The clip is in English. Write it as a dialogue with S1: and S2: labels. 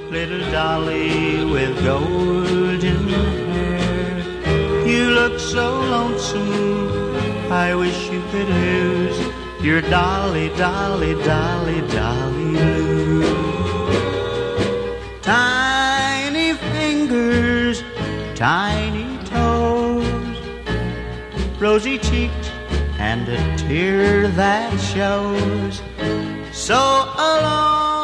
S1: little dolly with golden hair. You look so lonesome, I wish you could lose your dolly, dolly, dolly, dolly Lou. Tiny fingers, tiny toes, rosy cheeked and a tear that shows. So alone